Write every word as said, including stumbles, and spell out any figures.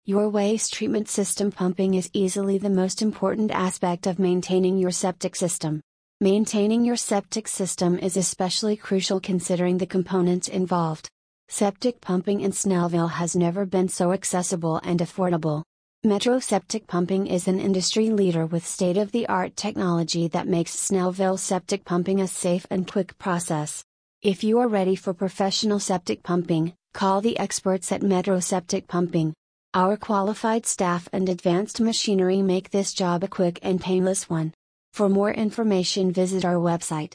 Your waste treatment system pumping is easily the most important aspect of maintaining your septic system. Maintaining your septic system is especially crucial considering the components involved. Septic pumping in Snellville has never been so accessible and affordable. Metro Septic Pumping is an industry leader with state-of-the-art technology that makes Snellville septic pumping a safe and quick process. If you are ready for professional septic pumping, call the experts at Metro Septic Pumping. Our qualified staff and advanced machinery make this job a quick and painless one. For more information, visit our website,